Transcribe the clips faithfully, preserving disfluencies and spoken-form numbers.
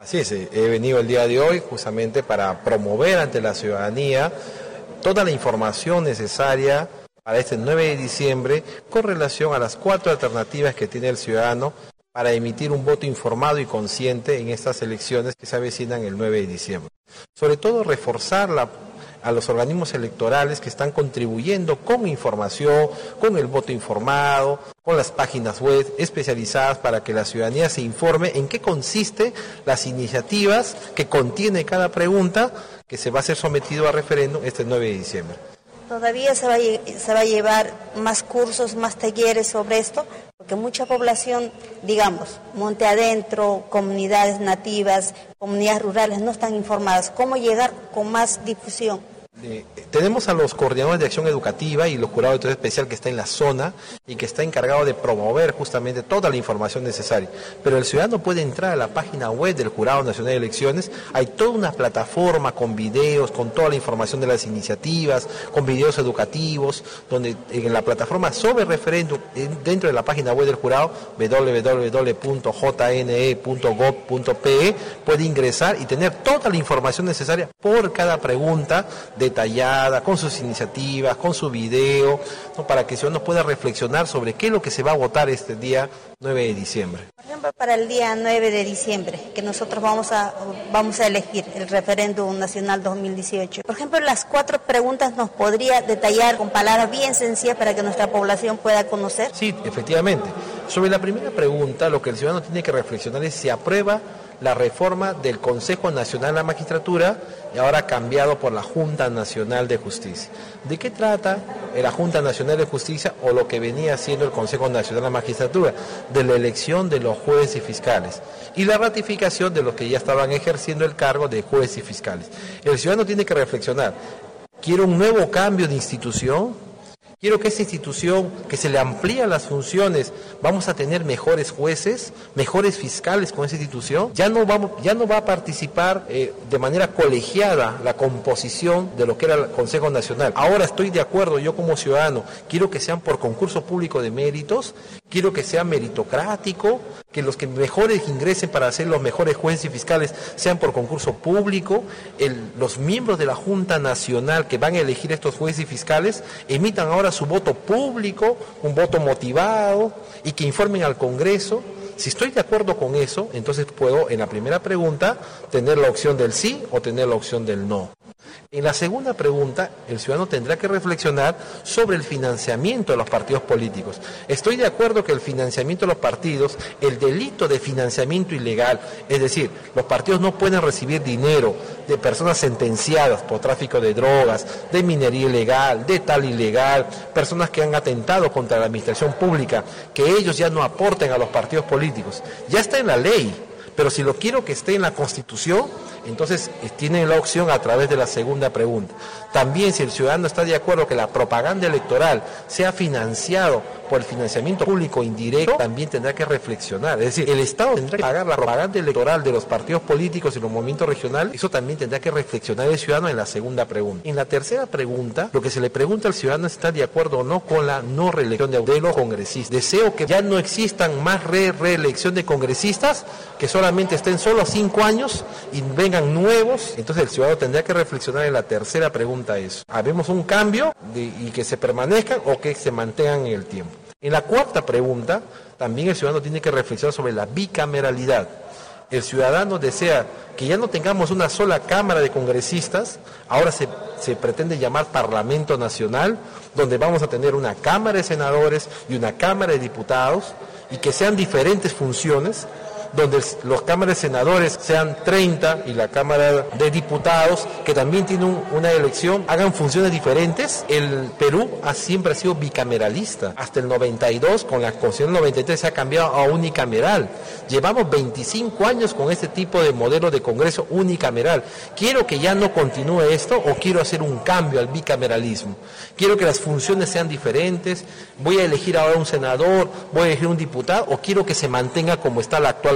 Así es, he venido el día de hoy justamente para promover ante la ciudadanía toda la información necesaria para este nueve de diciembre con relación a las cuatro alternativas que tiene el ciudadano para emitir un voto informado y consciente en estas elecciones que se avecinan el nueve de diciembre. Sobre todo reforzar la a los organismos electorales que están contribuyendo con información, con el voto informado, con las páginas web especializadas para que la ciudadanía se informe en qué consiste las iniciativas que contiene cada pregunta que se va a ser sometido a referéndum este nueve de diciembre. Todavía se va, a, se va a llevar más cursos, más talleres sobre esto, porque mucha población, digamos, monte adentro, comunidades nativas, comunidades rurales no están informadas. ¿Cómo llegar con más difusión? Eh, tenemos a los coordinadores de acción educativa y los jurados de autoridad especial que está en la zona y que está encargado de promover justamente toda la información necesaria. Pero el ciudadano puede entrar a la página web del Jurado Nacional de Elecciones, hay toda una plataforma con videos, con toda la información de las iniciativas, con videos educativos, donde en la plataforma sobre referéndum, dentro de la página web del jurado, w w w punto j n e punto gov punto p e, puede ingresar y tener toda la información necesaria por cada pregunta detallada, con sus iniciativas, con su video, ¿no? Para que el ciudadano pueda reflexionar sobre qué es lo que se va a votar este día nueve de diciembre. Por ejemplo, para el día nueve de diciembre, que nosotros vamos a, vamos a elegir el referéndum nacional dos mil dieciocho. Por ejemplo, las cuatro preguntas nos podría detallar con palabras bien sencillas para que nuestra población pueda conocer. Sí, efectivamente. Sobre la primera pregunta, lo que el ciudadano tiene que reflexionar es si aprueba la reforma del Consejo Nacional de la Magistratura y ahora cambiado por la Junta Nacional de Justicia. ¿De qué trata la Junta Nacional de Justicia o lo que venía haciendo el Consejo Nacional de la Magistratura? De la elección de los jueces y fiscales y la ratificación de los que ya estaban ejerciendo el cargo de jueces y fiscales. El ciudadano tiene que reflexionar, ¿quiero un nuevo cambio de institución? Quiero que esa institución, que se le amplíen las funciones, vamos a tener mejores jueces, mejores fiscales con esa institución. Ya no vamos, ya no va a participar eh, de manera colegiada la composición de lo que era el Consejo Nacional. Ahora estoy de acuerdo, yo como ciudadano, quiero que sean por concurso público de méritos, quiero que sea meritocrático, que los que mejores ingresen para ser los mejores jueces y fiscales sean por concurso público, el, los miembros de la Junta Nacional que van a elegir estos jueces y fiscales emitan ahora su voto público, un voto motivado y que informen al Congreso. Si estoy de acuerdo con eso, entonces puedo en la primera pregunta tener la opción del sí o tener la opción del no. En la segunda pregunta, el ciudadano tendrá que reflexionar sobre el financiamiento de los partidos políticos. Estoy de acuerdo que el financiamiento de los partidos, el delito de financiamiento ilegal, es decir, los partidos no pueden recibir dinero de personas sentenciadas por tráfico de drogas, de minería ilegal, de tal ilegal, personas que han atentado contra la administración pública, que ellos ya no aporten a los partidos políticos. Ya está en la ley, pero si lo quiero que esté en la Constitución, entonces tienen la opción a través de la segunda pregunta. También si el ciudadano está de acuerdo que la propaganda electoral sea financiado por el financiamiento público indirecto, también tendrá que reflexionar. Es decir, el Estado tendrá que pagar la propaganda electoral de los partidos políticos y los movimientos regionales. Eso también tendrá que reflexionar el ciudadano en la segunda pregunta. En la tercera pregunta, lo que se le pregunta al ciudadano es si está de acuerdo o no con la no reelección de los congresistas. Deseo que ya no existan más re reelección de congresistas, que solamente estén solo cinco años y vengan nuevos. Entonces el ciudadano tendrá que reflexionar en la tercera pregunta eso. ¿Habemos un cambio de, y que se permanezcan o que se mantengan en el tiempo? En la cuarta pregunta, también el ciudadano tiene que reflexionar sobre la bicameralidad. El ciudadano desea que ya no tengamos una sola Cámara de Congresistas, ahora se, se pretende llamar Parlamento Nacional, donde vamos a tener una Cámara de Senadores y una Cámara de Diputados, y que sean diferentes funciones, donde los cámaras de senadores sean treinta y la Cámara de Diputados, que también tiene un, una elección, hagan funciones diferentes. El Perú ha, siempre ha sido bicameralista. Hasta el noventa y dos, con la Constitución noventa y tres, se ha cambiado a unicameral. Llevamos veinticinco años con este tipo de modelo de Congreso unicameral. Quiero que ya no continúe esto o quiero hacer un cambio al bicameralismo. Quiero que las funciones sean diferentes. Voy a elegir ahora un senador, voy a elegir un diputado o quiero que se mantenga como está la actual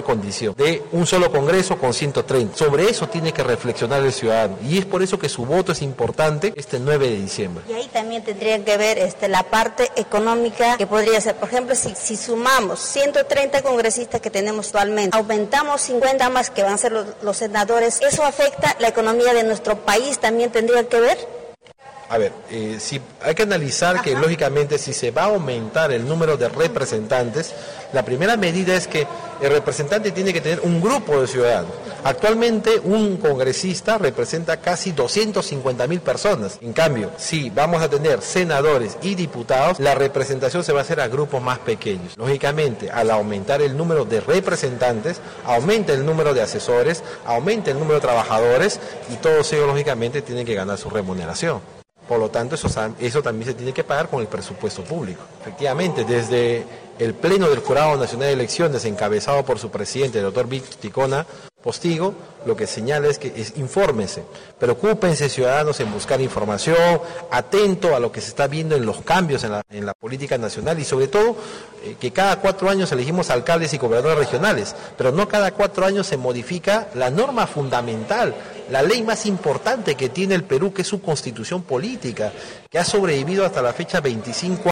condición de un solo Congreso con ciento treinta. Sobre eso tiene que reflexionar el ciudadano y es por eso que su voto es importante este nueve de diciembre. Y ahí también tendrían que ver este, la parte económica que podría ser, por ejemplo, si, si sumamos ciento treinta congresistas que tenemos actualmente, aumentamos cincuenta más que van a ser los, los senadores, ¿eso afecta la economía de nuestro país? ¿También tendría que ver? A ver, eh, si hay que analizar que, ajá, lógicamente si se va a aumentar el número de representantes, la primera medida es que el representante tiene que tener un grupo de ciudadanos. Actualmente un congresista representa casi doscientas cincuenta mil personas. En cambio, si vamos a tener senadores y diputados, la representación se va a hacer a grupos más pequeños. Lógicamente, al aumentar el número de representantes, aumenta el número de asesores, aumenta el número de trabajadores y todos ellos lógicamente tienen que ganar su remuneración. Por lo tanto, eso, eso también se tiene que pagar con el presupuesto público. Efectivamente, desde el Pleno del Jurado Nacional de Elecciones, encabezado por su presidente, el doctor Víctor Ticona Postigo, lo que señala es que es, infórmense, preocúpense ciudadanos en buscar información, atento a lo que se está viendo en los cambios en la, en la política nacional y sobre todo eh, que cada cuatro años elegimos alcaldes y gobernadores regionales, pero no cada cuatro años se modifica la norma fundamental, la ley más importante que tiene el Perú, que es su constitución política, que ha sobrevivido hasta la fecha veinticinco años.